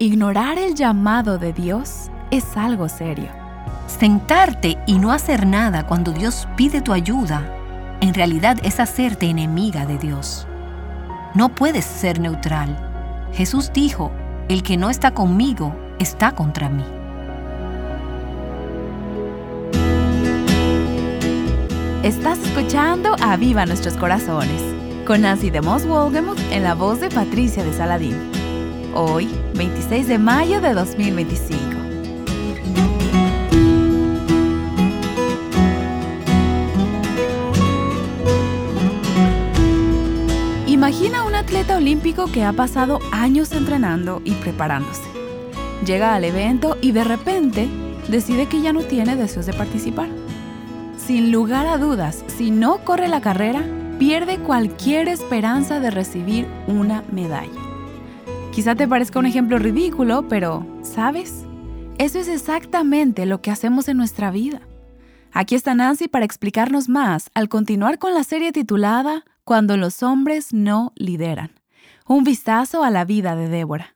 Ignorar el llamado de Dios es algo serio. Sentarte y no hacer nada cuando Dios pide tu ayuda, en realidad es hacerte enemiga de Dios. No puedes ser neutral. Jesús dijo, el que no está conmigo está contra mí. Estás escuchando Aviva Nuestros Corazones, con Nancy DeMoss Wolgemuth en la voz de Patricia de Saladín. Hoy, 26 de mayo de 2025. Imagina un atleta olímpico que ha pasado años entrenando y preparándose. Llega al evento y de repente decide que ya no tiene deseos de participar. Sin lugar a dudas, si no corre la carrera, pierde cualquier esperanza de recibir una medalla. Quizá te parezca un ejemplo ridículo, pero, ¿sabes? Eso es exactamente lo que hacemos en nuestra vida. Aquí está Nancy para explicarnos más al continuar con la serie titulada Cuando los hombres no lideran. Un vistazo a la vida de Débora.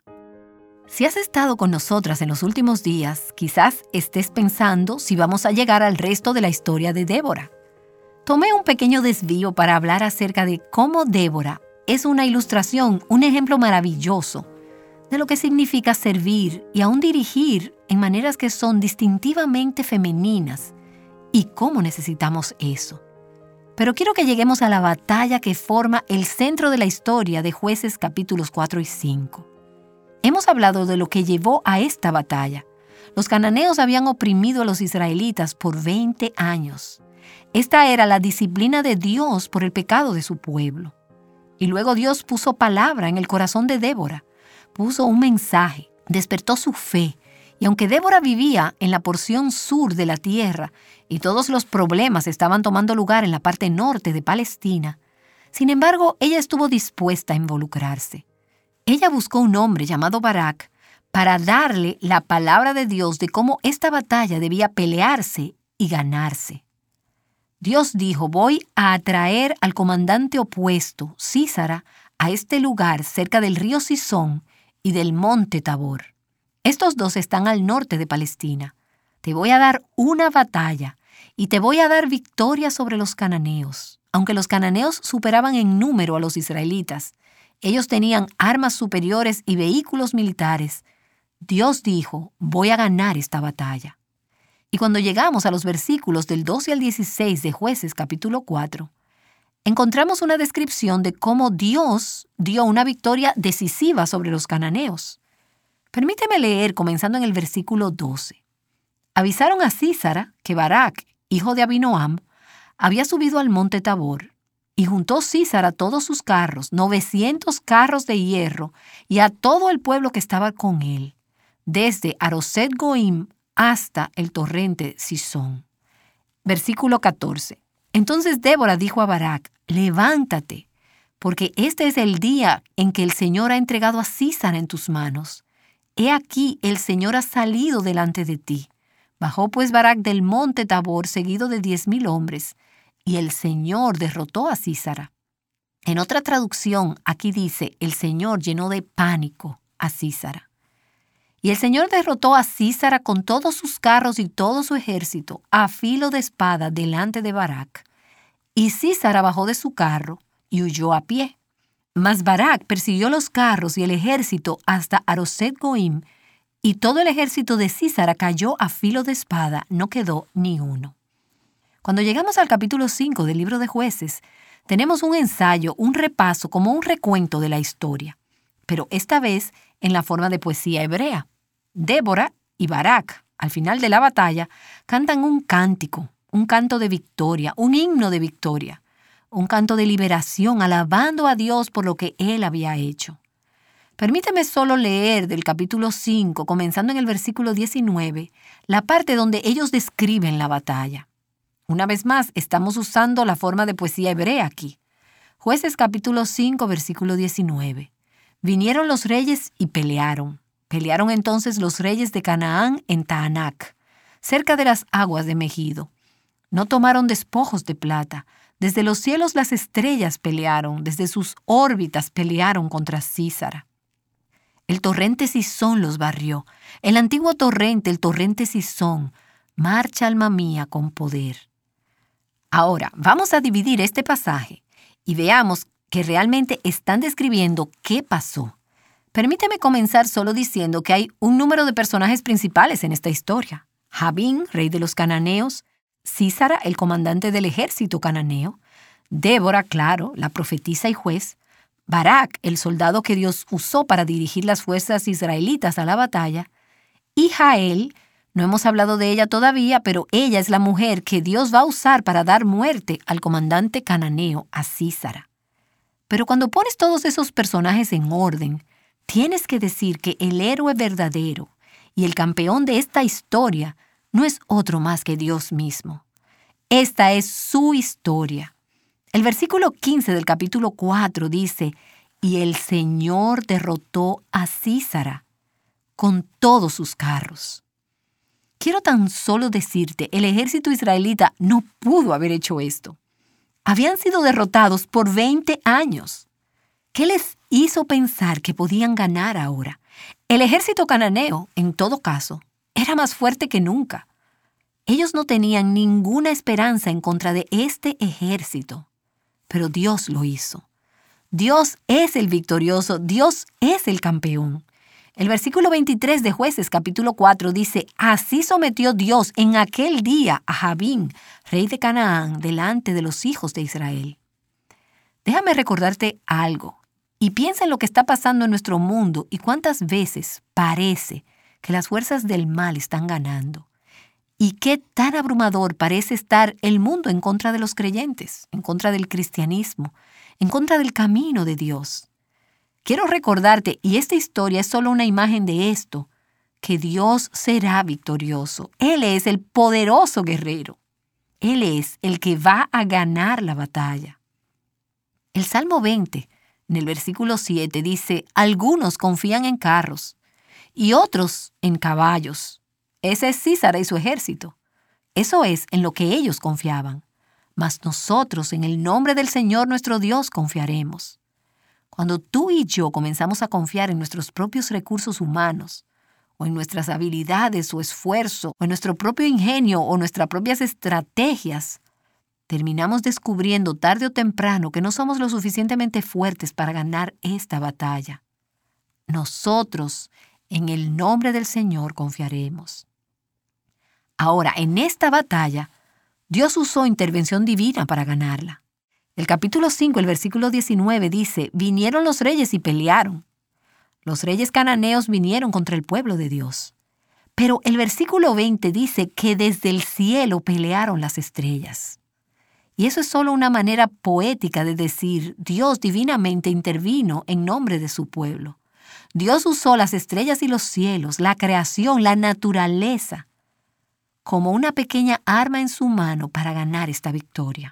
Si has estado con nosotras en los últimos días, quizás estés pensando si vamos a llegar al resto de la historia de Débora. Tomé un pequeño desvío para hablar acerca de cómo Débora es una ilustración, un ejemplo maravilloso de lo que significa servir y aún dirigir en maneras que son distintivamente femeninas y cómo necesitamos eso. Pero quiero que lleguemos a la batalla que forma el centro de la historia de Jueces capítulos 4 y 5. Hemos hablado de lo que llevó a esta batalla. Los cananeos habían oprimido a los israelitas por 20 años. Esta era la disciplina de Dios por el pecado de su pueblo. Y luego Dios puso palabra en el corazón de Débora. Puso un mensaje, despertó su fe. Y aunque Débora vivía en la porción sur de la tierra y todos los problemas estaban tomando lugar en la parte norte de Palestina, sin embargo, ella estuvo dispuesta a involucrarse. Ella buscó un hombre llamado Barak para darle la palabra de Dios de cómo esta batalla debía pelearse y ganarse. Dios dijo, voy a atraer al comandante opuesto, Sísara, a este lugar cerca del río Cisón y del monte Tabor. Estos dos están al norte de Palestina. Te voy a dar una batalla y te voy a dar victoria sobre los cananeos. Aunque los cananeos superaban en número a los israelitas, ellos tenían armas superiores y vehículos militares. Dios dijo, voy a ganar esta batalla. Y cuando llegamos a los versículos del 12 al 16 de Jueces capítulo 4, encontramos una descripción de cómo Dios dio una victoria decisiva sobre los cananeos. Permíteme leer comenzando en el versículo 12. Avisaron a Sísara que Barak, hijo de Abinoam, había subido al monte Tabor. Y juntó Sísara todos sus carros, 900 carros de hierro, y a todo el pueblo que estaba con él, desde Aroset Goim hasta el torrente Cisón. Versículo 14. Entonces Débora dijo a Barak, levántate, porque este es el día en que el Señor ha entregado a Sísara en tus manos. He aquí, el Señor ha salido delante de ti. Bajó pues Barak del monte Tabor, seguido de 10,000 hombres, y el Señor derrotó a Sísara. En otra traducción, aquí dice, el Señor llenó de pánico a Sísara. Y el Señor derrotó a Sísara con todos sus carros y todo su ejército a filo de espada delante de Barak. Y Sísara bajó de su carro y huyó a pie. Mas Barak persiguió los carros y el ejército hasta Aroset Goim, y todo el ejército de Sísara cayó a filo de espada, no quedó ni uno. Cuando llegamos al capítulo 5 del libro de Jueces, tenemos un ensayo, un repaso, como un recuento de la historia, pero esta vez en la forma de poesía hebrea. Débora y Barak, al final de la batalla, cantan un cántico, un canto de victoria, un himno de victoria, un canto de liberación, alabando a Dios por lo que Él había hecho. Permíteme solo leer del capítulo 5, comenzando en el versículo 19, la parte donde ellos describen la batalla. Una vez más, estamos usando la forma de poesía hebrea aquí. Jueces capítulo 5, versículo 19. Vinieron los reyes y pelearon. Pelearon entonces los reyes de Canaán en Taanac, cerca de las aguas de Megido. No tomaron despojos de plata. Desde los cielos las estrellas pelearon, desde sus órbitas pelearon contra Sísara. El torrente Cisón los barrió. El antiguo torrente, el torrente Cisón, marcha alma mía con poder. Ahora, vamos a dividir este pasaje y veamos que realmente están describiendo qué pasó. Permíteme comenzar solo diciendo que hay un número de personajes principales en esta historia. Jabín, rey de los cananeos, Sísara, el comandante del ejército cananeo, Débora, claro, la profetisa y juez, Barak, el soldado que Dios usó para dirigir las fuerzas israelitas a la batalla, y Jael, no hemos hablado de ella todavía, pero ella es la mujer que Dios va a usar para dar muerte al comandante cananeo, a Sísara. Pero cuando pones todos esos personajes en orden, tienes que decir que el héroe verdadero y el campeón de esta historia no es otro más que Dios mismo. Esta es su historia. El versículo 15 del capítulo 4 dice, «Y el Señor derrotó a Sísara con todos sus carros». Quiero tan solo decirte, el ejército israelita no pudo haber hecho esto. Habían sido derrotados por 20 años. ¿Qué les hizo pensar que podían ganar ahora? El ejército cananeo, en todo caso, era más fuerte que nunca. Ellos no tenían ninguna esperanza en contra de este ejército. Pero Dios lo hizo. Dios es el victorioso, Dios es el campeón. El versículo 23 de Jueces, capítulo 4, dice, «Así sometió Dios en aquel día a Jabín, rey de Canaán, delante de los hijos de Israel». Déjame recordarte algo, y piensa en lo que está pasando en nuestro mundo y cuántas veces parece que las fuerzas del mal están ganando. Y qué tan abrumador parece estar el mundo en contra de los creyentes, en contra del cristianismo, en contra del camino de Dios. Quiero recordarte, y esta historia es solo una imagen de esto, que Dios será victorioso. Él es el poderoso guerrero. Él es el que va a ganar la batalla. El Salmo 20, en el versículo 7, dice, «Algunos confían en carros y otros en caballos». Ese es Sísara y su ejército. Eso es en lo que ellos confiaban. Mas nosotros, en el nombre del Señor nuestro Dios, confiaremos. Cuando tú y yo comenzamos a confiar en nuestros propios recursos humanos, o en nuestras habilidades o esfuerzo, o en nuestro propio ingenio o nuestras propias estrategias, terminamos descubriendo tarde o temprano que no somos lo suficientemente fuertes para ganar esta batalla. Nosotros, en el nombre del Señor, confiaremos. Ahora, en esta batalla, Dios usó intervención divina para ganarla. El capítulo 5, el versículo 19 dice, «Vinieron los reyes y pelearon». Los reyes cananeos vinieron contra el pueblo de Dios. Pero el versículo 20 dice que desde el cielo pelearon las estrellas. Y eso es solo una manera poética de decir, Dios divinamente intervino en nombre de su pueblo. Dios usó las estrellas y los cielos, la creación, la naturaleza, como una pequeña arma en su mano para ganar esta victoria.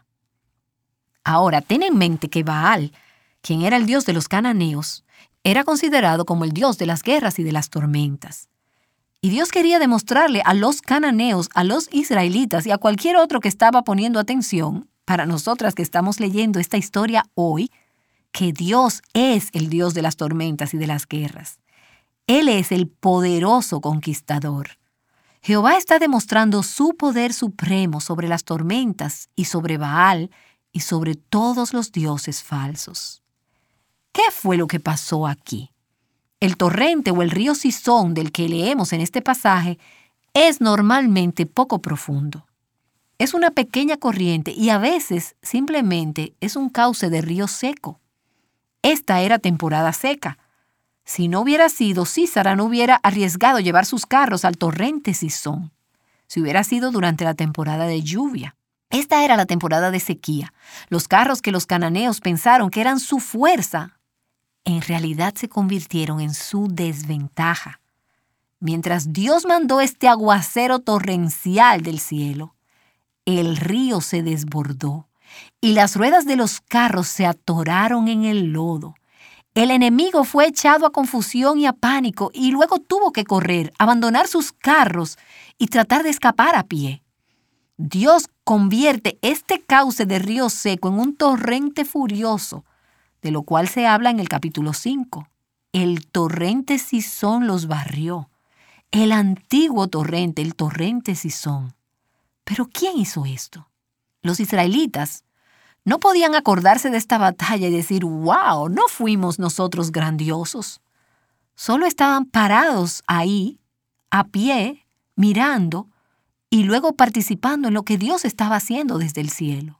Ahora, ten en mente que Baal, quien era el dios de los cananeos, era considerado como el dios de las guerras y de las tormentas. Y Dios quería demostrarle a los cananeos, a los israelitas y a cualquier otro que estaba poniendo atención, para nosotras que estamos leyendo esta historia hoy, que Dios es el Dios de las tormentas y de las guerras. Él es el poderoso conquistador. Jehová está demostrando su poder supremo sobre las tormentas y sobre Baal y sobre todos los dioses falsos. ¿Qué fue lo que pasó aquí? El torrente o el río Cisón del que leemos en este pasaje es normalmente poco profundo. Es una pequeña corriente y a veces simplemente es un cauce de río seco. Esta era temporada seca. Si no hubiera sido, Sísara no hubiera arriesgado llevar sus carros al torrente Cisón. Si hubiera sido durante la temporada de lluvia. Esta era la temporada de sequía. Los carros que los cananeos pensaron que eran su fuerza, en realidad se convirtieron en su desventaja. Mientras Dios mandó este aguacero torrencial del cielo, el río se desbordó y las ruedas de los carros se atoraron en el lodo. El enemigo fue echado a confusión y a pánico y luego tuvo que correr, abandonar sus carros y tratar de escapar a pie. Dios convierte este cauce de río seco en un torrente furioso, de lo cual se habla en el capítulo 5. el torrente Cisón los barrió. El antiguo torrente, el torrente Cisón. ¿Pero quién hizo esto? Los israelitas no podían acordarse de esta batalla y decir, ¡wow! No fuimos nosotros grandiosos. Solo estaban parados ahí, a pie, mirando y luego participando en lo que Dios estaba haciendo desde el cielo.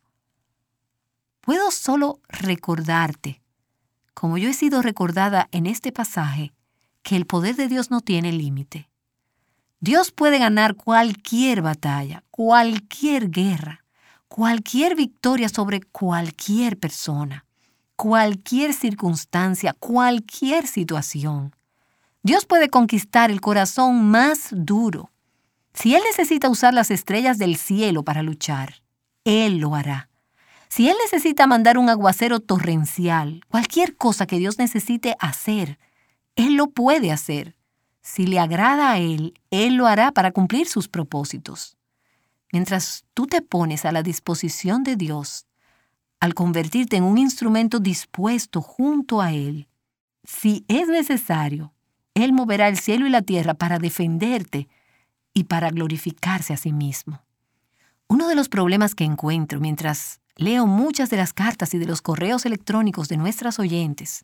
Puedo solo recordarte, como yo he sido recordada en este pasaje, que el poder de Dios no tiene límite. Dios puede ganar cualquier batalla, cualquier guerra, cualquier victoria sobre cualquier persona, cualquier circunstancia, cualquier situación. Dios puede conquistar el corazón más duro. Si Él necesita usar las estrellas del cielo para luchar, Él lo hará. Si Él necesita mandar un aguacero torrencial, cualquier cosa que Dios necesite hacer, Él lo puede hacer. Si le agrada a Él, Él lo hará para cumplir sus propósitos. Mientras tú te pones a la disposición de Dios, al convertirte en un instrumento dispuesto junto a Él, si es necesario, Él moverá el cielo y la tierra para defenderte y para glorificarse a sí mismo. Uno de los problemas que encuentro mientras leo muchas de las cartas y de los correos electrónicos de nuestras oyentes,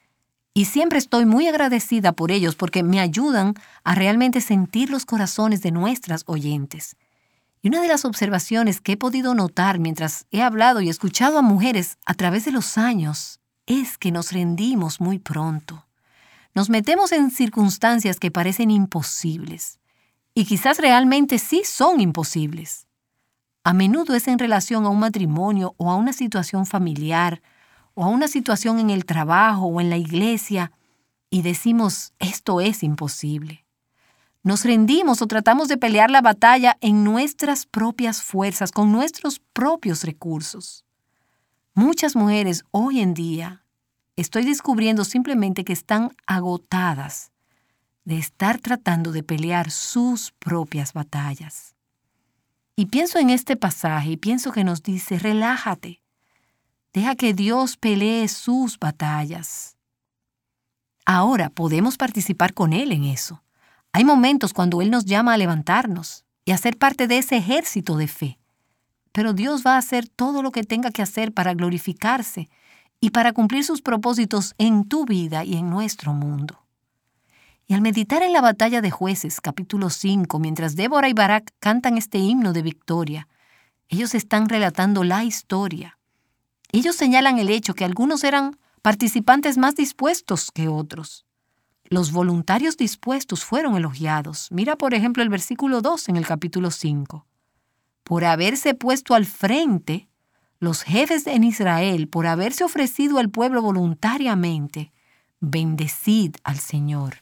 y siempre estoy muy agradecida por ellos porque me ayudan a realmente sentir los corazones de nuestras oyentes. Y una de las observaciones que he podido notar mientras he hablado y escuchado a mujeres a través de los años es que nos rendimos muy pronto. Nos metemos en circunstancias que parecen imposibles. Y quizás realmente sí son imposibles. A menudo es en relación a un matrimonio o a una situación familiar o a una situación en el trabajo o en la iglesia y decimos, esto es imposible. Nos rendimos o tratamos de pelear la batalla en nuestras propias fuerzas, con nuestros propios recursos. Muchas mujeres hoy en día estoy descubriendo simplemente que están agotadas de estar tratando de pelear sus propias batallas. Y pienso en este pasaje y pienso que nos dice, relájate, deja que Dios pelee sus batallas. Ahora podemos participar con Él en eso. Hay momentos cuando Él nos llama a levantarnos y a ser parte de ese ejército de fe. Pero Dios va a hacer todo lo que tenga que hacer para glorificarse y para cumplir sus propósitos en tu vida y en nuestro mundo. Y al meditar en la batalla de Jueces, capítulo 5, mientras Débora y Barak cantan este himno de victoria, ellos están relatando la historia. Ellos señalan el hecho que algunos eran participantes más dispuestos que otros. Los voluntarios dispuestos fueron elogiados. Mira, por ejemplo, el versículo 2 en el capítulo 5. Por haberse puesto al frente, los jefes en Israel, por haberse ofrecido al pueblo voluntariamente, bendecid al Señor.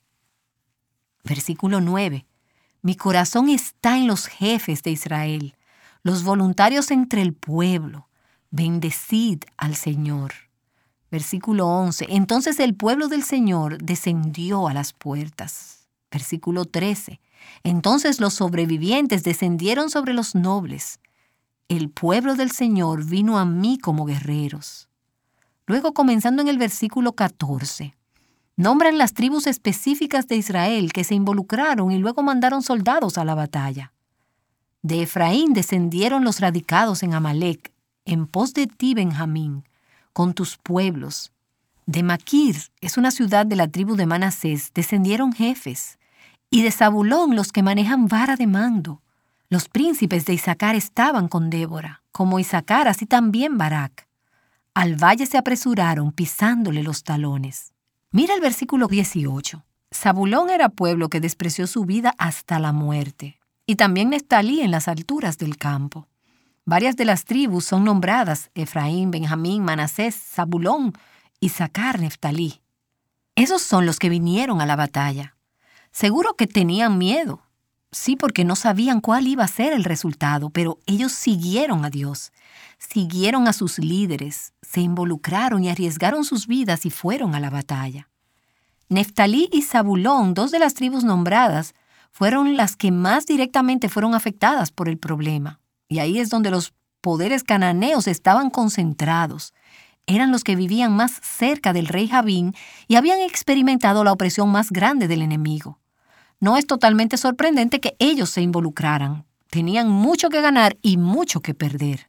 Versículo 9. Mi corazón está en los jefes de Israel, los voluntarios entre el pueblo. Bendecid al Señor. Versículo 11. Entonces el pueblo del Señor descendió a las puertas. Versículo 13. Entonces los sobrevivientes descendieron sobre los nobles. El pueblo del Señor vino a mí como guerreros. Luego, comenzando en el versículo 14, nombran las tribus específicas de Israel que se involucraron y luego mandaron soldados a la batalla. De Efraín descendieron los radicados en Amalec, en pos de ti, Benjamín, con tus pueblos. De Maquir, es una ciudad de la tribu de Manasés, descendieron jefes. Y de Zabulón los que manejan vara de mando. Los príncipes de Isaacar estaban con Débora, como Isaacar, así también Barak. Al valle se apresuraron pisándole los talones. Mira el versículo 18. Zabulón era pueblo que despreció su vida hasta la muerte. Y también Neftalí en las alturas del campo. Varias de las tribus son nombradas: Efraín, Benjamín, Manasés, Zabulón, Isaacar, Neftalí. Esos son los que vinieron a la batalla. Seguro que tenían miedo. Sí, porque no sabían cuál iba a ser el resultado, pero ellos siguieron a Dios, siguieron a sus líderes, se involucraron y arriesgaron sus vidas y fueron a la batalla. Neftalí y Zabulón, dos de las tribus nombradas, fueron las que más directamente fueron afectadas por el problema. Y ahí es donde los poderes cananeos estaban concentrados. eran los que vivían más cerca del rey Javín y habían experimentado la opresión más grande del enemigo. No es totalmente sorprendente que ellos se involucraran. Tenían mucho que ganar y mucho que perder.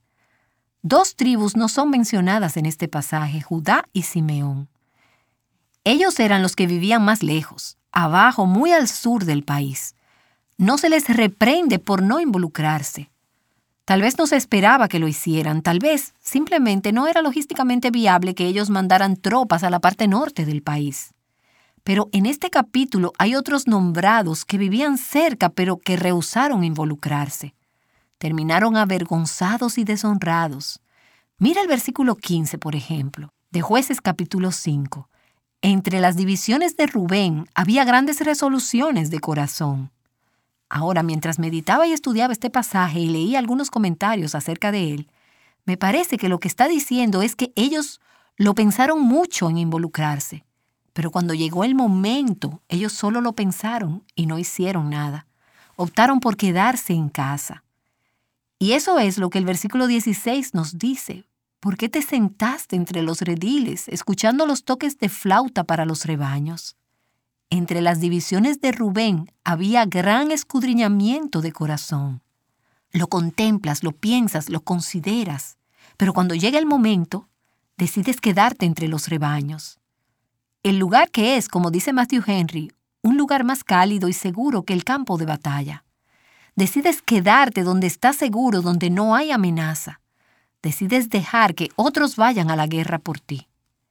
2 tribus no son mencionadas en este pasaje, Judá y Simeón. Ellos eran los que vivían más lejos, abajo, muy al sur del país. No se les reprende por no involucrarse. Tal vez no se esperaba que lo hicieran, tal vez simplemente no era logísticamente viable que ellos mandaran tropas a la parte norte del país. Pero en este capítulo hay otros nombrados que vivían cerca pero que rehusaron involucrarse. Terminaron avergonzados y deshonrados. Mira el versículo 15, por ejemplo, de Jueces capítulo 5. Entre las divisiones de Rubén había grandes resoluciones de corazón. Ahora, mientras meditaba y estudiaba este pasaje y leía algunos comentarios acerca de él, me parece que lo que está diciendo es que ellos lo pensaron mucho en involucrarse. Pero cuando llegó el momento, ellos solo lo pensaron y no hicieron nada. Optaron por quedarse en casa. Y eso es lo que el versículo 16 nos dice. ¿Por qué te sentaste entre los rediles, escuchando los toques de flauta para los rebaños? Entre las divisiones de Rubén había gran escudriñamiento de corazón. Lo contemplas, lo piensas, lo consideras. Pero cuando llega el momento, decides quedarte entre los rebaños. El lugar que es, como dice Matthew Henry, un lugar más cálido y seguro que el campo de batalla. Decides quedarte donde estás seguro, donde no hay amenaza. Decides dejar que otros vayan a la guerra por ti.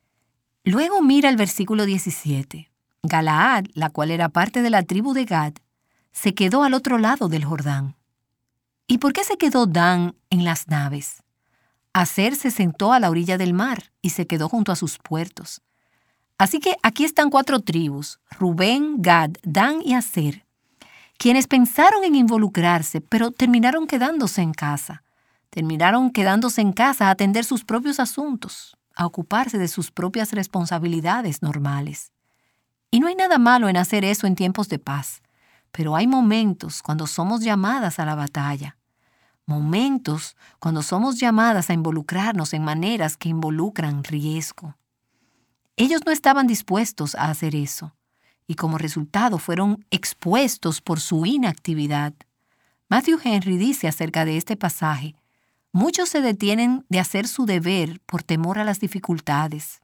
Luego mira el versículo 17. Galaad, la cual era parte de la tribu de Gad, se quedó al otro lado del Jordán. ¿Y por qué se quedó Dan en las naves? Aser se sentó a la orilla del mar y se quedó junto a sus puertos. Así que aquí están 4 tribus, Rubén, Gad, Dan y Aser, quienes pensaron en involucrarse, pero terminaron quedándose en casa. Terminaron quedándose en casa a atender sus propios asuntos, a ocuparse de sus propias responsabilidades normales. Y no hay nada malo en hacer eso en tiempos de paz, pero hay momentos cuando somos llamadas a la batalla. Momentos cuando somos llamadas a involucrarnos en maneras que involucran riesgo. Ellos no estaban dispuestos a hacer eso, y como resultado fueron expuestos por su inactividad. Matthew Henry dice acerca de este pasaje: muchos se detienen de hacer su deber por temor a las dificultades.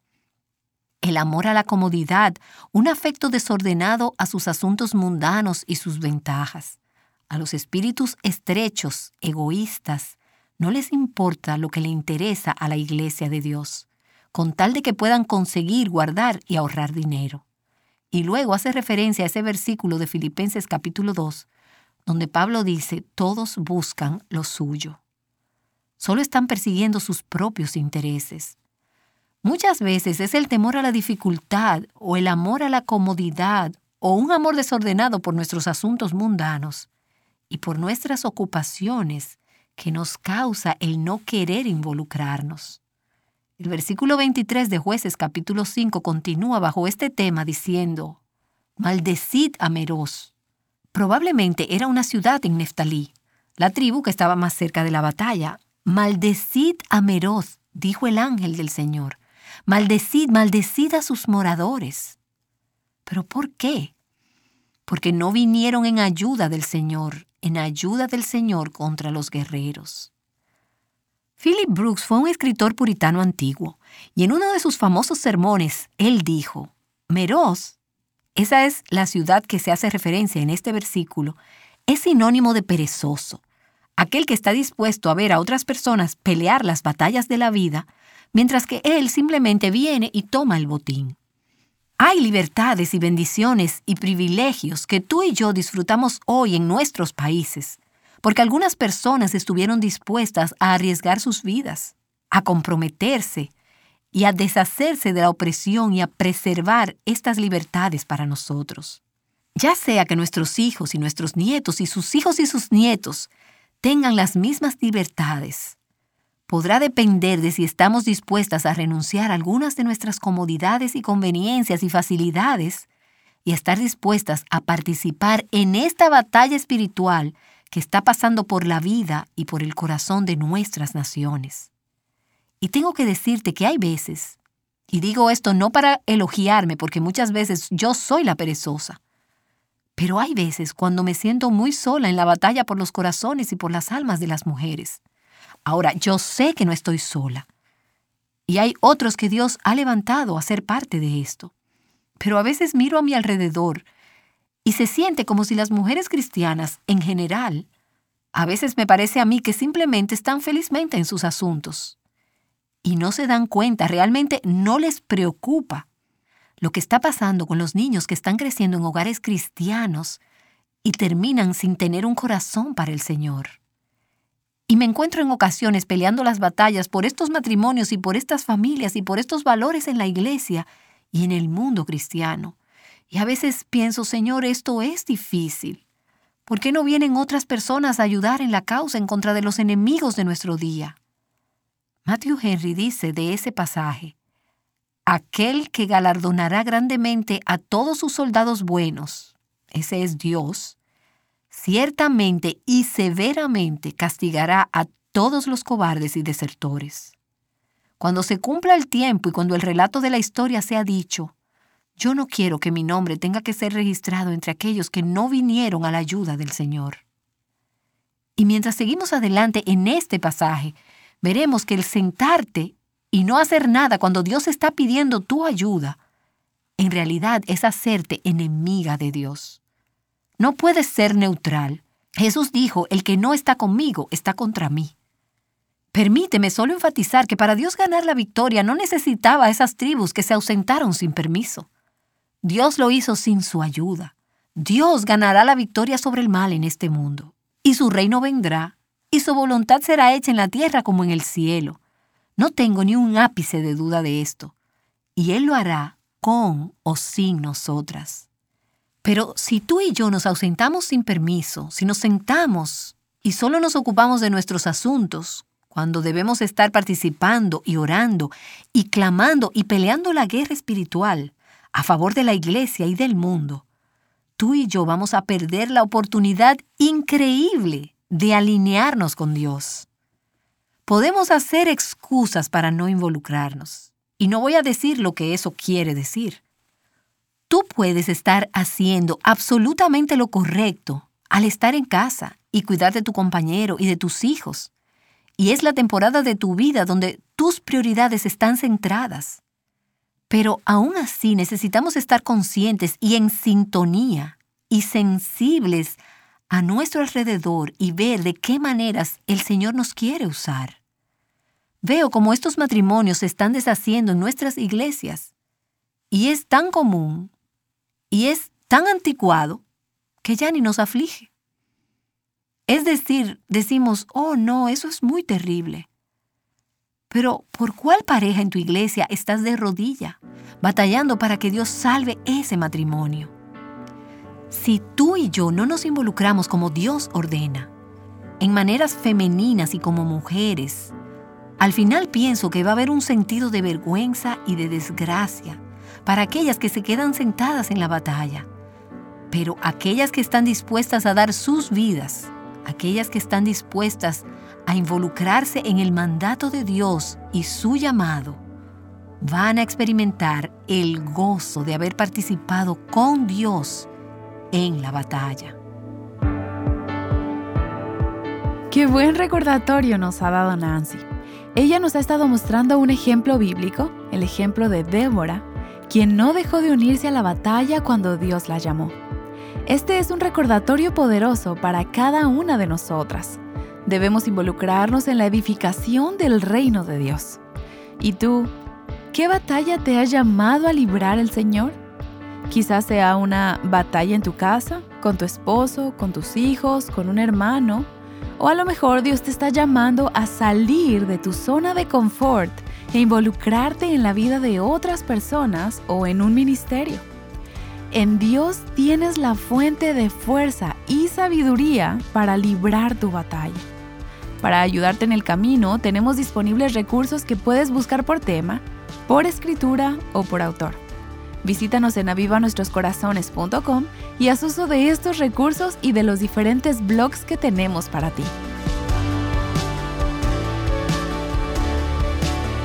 El amor a la comodidad, un afecto desordenado a sus asuntos mundanos y sus ventajas. A los espíritus estrechos, egoístas, no les importa lo que le interesa a la iglesia de Dios, con tal de que puedan conseguir, guardar y ahorrar dinero. Y luego hace referencia a ese versículo de Filipenses capítulo 2, donde Pablo dice: todos buscan lo suyo. Solo están persiguiendo sus propios intereses. Muchas veces es el temor a la dificultad o el amor a la comodidad o un amor desordenado por nuestros asuntos mundanos y por nuestras ocupaciones que nos causa el no querer involucrarnos. El versículo 23 de Jueces capítulo 5 continúa bajo este tema diciendo: maldecid a Meroz. Probablemente era una ciudad en Neftalí, la tribu que estaba más cerca de la batalla. Maldecid a Meroz, dijo el ángel del Señor. Maldecid, maldecid a sus moradores. ¿Pero por qué? Porque no vinieron en ayuda del Señor contra los guerreros. Philip Brooks fue un escritor puritano antiguo, y en uno de sus famosos sermones, él dijo: Meroz, esa es la ciudad que se hace referencia en este versículo, es sinónimo de perezoso, aquel que está dispuesto a ver a otras personas pelear las batallas de la vida, mientras que él simplemente viene y toma el botín. Hay libertades y bendiciones y privilegios que tú y yo disfrutamos hoy en nuestros países, porque algunas personas estuvieron dispuestas a arriesgar sus vidas, a comprometerse y a deshacerse de la opresión y a preservar estas libertades para nosotros. Ya sea que nuestros hijos y nuestros nietos y sus hijos y sus nietos tengan las mismas libertades, podrá depender de si estamos dispuestas a renunciar a algunas de nuestras comodidades y conveniencias y facilidades y a estar dispuestas a participar en esta batalla espiritual que está pasando por la vida y por el corazón de nuestras naciones. Y tengo que decirte que hay veces, y digo esto no para elogiarme, porque muchas veces yo soy la perezosa, pero hay veces cuando me siento muy sola en la batalla por los corazones y por las almas de las mujeres. Ahora, yo sé que no estoy sola, y hay otros que Dios ha levantado a ser parte de esto. Pero a veces miro a mi alrededor y se siente como si las mujeres cristianas, en general, a veces me parece a mí que simplemente están felizmente en sus asuntos. Y no se dan cuenta, realmente no les preocupa lo que está pasando con los niños que están creciendo en hogares cristianos y terminan sin tener un corazón para el Señor. Y me encuentro en ocasiones peleando las batallas por estos matrimonios y por estas familias y por estos valores en la iglesia y en el mundo cristiano. Y a veces pienso, Señor, esto es difícil. ¿Por qué no vienen otras personas a ayudar en la causa en contra de los enemigos de nuestro día? Matthew Henry dice de ese pasaje: aquel que galardonará grandemente a todos sus soldados buenos, ese es Dios, ciertamente y severamente castigará a todos los cobardes y desertores. Cuando se cumpla el tiempo y cuando el relato de la historia sea dicho, yo no quiero que mi nombre tenga que ser registrado entre aquellos que no vinieron a la ayuda del Señor. Y mientras seguimos adelante en este pasaje, veremos que el sentarte y no hacer nada cuando Dios está pidiendo tu ayuda, en realidad es hacerte enemiga de Dios. No puedes ser neutral. Jesús dijo, el que no está conmigo está contra mí. Permíteme solo enfatizar que para Dios ganar la victoria no necesitaba a esas tribus que se ausentaron sin permiso. Dios lo hizo sin su ayuda. Dios ganará la victoria sobre el mal en este mundo, y su reino vendrá, y su voluntad será hecha en la tierra como en el cielo. No tengo ni un ápice de duda de esto, y Él lo hará con o sin nosotras. Pero si tú y yo nos ausentamos sin permiso, si nos sentamos y solo nos ocupamos de nuestros asuntos, cuando debemos estar participando y orando y clamando y peleando la guerra espiritual a favor de la iglesia y del mundo, tú y yo vamos a perder la oportunidad increíble de alinearnos con Dios. Podemos hacer excusas para no involucrarnos, y no voy a decir lo que eso quiere decir. Tú puedes estar haciendo absolutamente lo correcto al estar en casa y cuidar de tu compañero y de tus hijos. Y es la temporada de tu vida donde tus prioridades están centradas. Pero aún así necesitamos estar conscientes y en sintonía y sensibles a nuestro alrededor y ver de qué maneras el Señor nos quiere usar. Veo cómo estos matrimonios se están deshaciendo en nuestras iglesias. Y es tan común y es tan anticuado que ya ni nos aflige. Es decir, decimos, oh no, eso es muy terrible. Pero ¿por cuál pareja en tu iglesia estás de rodilla, batallando para que Dios salve ese matrimonio? Si tú y yo no nos involucramos como Dios ordena, en maneras femeninas y como mujeres, al final pienso que va a haber un sentido de vergüenza y de desgracia para aquellas que se quedan sentadas en la batalla. Pero aquellas que están dispuestas a dar sus vidas, aquellas que están dispuestas a involucrarse en el mandato de Dios y su llamado, van a experimentar el gozo de haber participado con Dios en la batalla. Qué buen recordatorio nos ha dado Nancy. Ella nos ha estado mostrando un ejemplo bíblico, el ejemplo de Débora, quien no dejó de unirse a la batalla cuando Dios la llamó. Este es un recordatorio poderoso para cada una de nosotras. Debemos involucrarnos en la edificación del reino de Dios. ¿Y tú, qué batalla te ha llamado a librar el Señor? Quizás sea una batalla en tu casa, con tu esposo, con tus hijos, con un hermano. O a lo mejor Dios te está llamando a salir de tu zona de confort e involucrarte en la vida de otras personas o en un ministerio. En Dios tienes la fuente de fuerza y sabiduría para librar tu batalla. Para ayudarte en el camino, tenemos disponibles recursos que puedes buscar por tema, por escritura o por autor. Visítanos en avivanuestroscorazones.com y haz uso de estos recursos y de los diferentes blogs que tenemos para ti.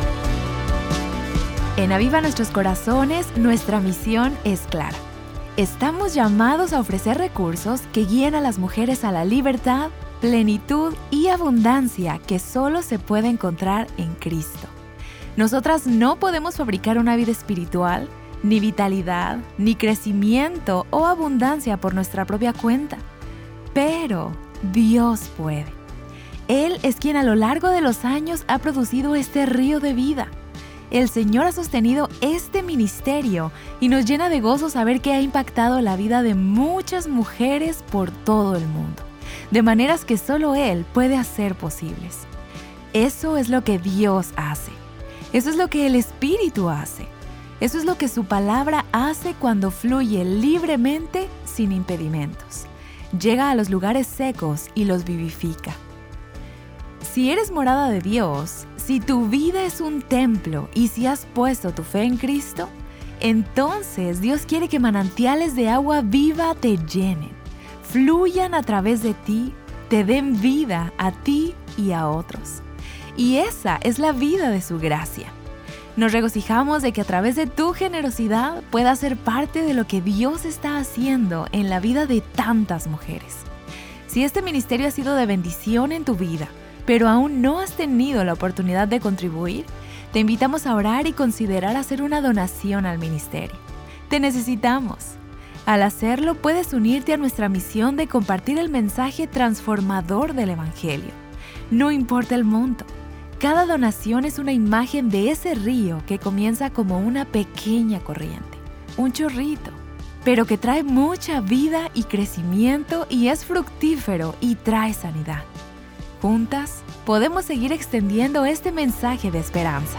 En Aviva Nuestros Corazones, nuestra misión es clara. Estamos llamados a ofrecer recursos que guíen a las mujeres a la libertad, plenitud y abundancia que solo se puede encontrar en Cristo. Nosotras no podemos fabricar una vida espiritual, ni vitalidad, ni crecimiento o abundancia por nuestra propia cuenta. Pero Dios puede. Él es quien a lo largo de los años ha producido este río de vida. El Señor ha sostenido este ministerio y nos llena de gozo saber que ha impactado la vida de muchas mujeres por todo el mundo, de maneras que solo Él puede hacer posibles. Eso es lo que Dios hace. Eso es lo que el Espíritu hace. Eso es lo que su palabra hace cuando fluye libremente sin impedimentos. Llega a los lugares secos y los vivifica. Si eres morada de Dios, si tu vida es un templo y si has puesto tu fe en Cristo, entonces Dios quiere que manantiales de agua viva te llenen, fluyan a través de ti, te den vida a ti y a otros. Y esa es la vida de su gracia. Nos regocijamos de que a través de tu generosidad puedas ser parte de lo que Dios está haciendo en la vida de tantas mujeres. Si este ministerio ha sido de bendición en tu vida, pero aún no has tenido la oportunidad de contribuir, te invitamos a orar y considerar hacer una donación al ministerio. Te necesitamos. Al hacerlo, puedes unirte a nuestra misión de compartir el mensaje transformador del Evangelio. No importa el monto. Cada donación es una imagen de ese río que comienza como una pequeña corriente, un chorrito, pero que trae mucha vida y crecimiento y es fructífero y trae sanidad. Juntas, podemos seguir extendiendo este mensaje de esperanza.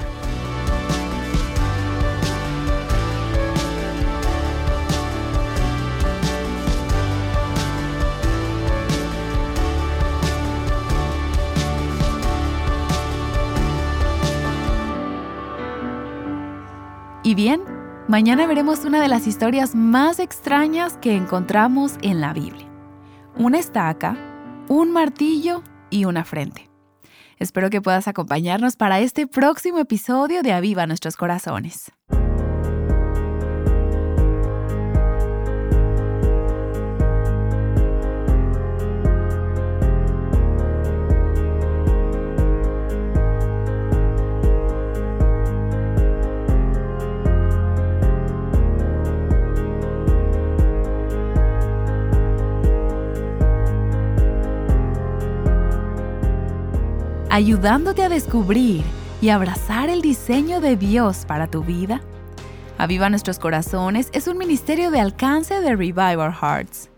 Y bien, mañana veremos una de las historias más extrañas que encontramos en la Biblia. Una estaca, un martillo y una frente. Espero que puedas acompañarnos para este próximo episodio de Aviva Nuestros Corazones. Ayudándote a descubrir y abrazar el diseño de Dios para tu vida. Aviva Nuestros Corazones es un ministerio de alcance de Revive Our Hearts.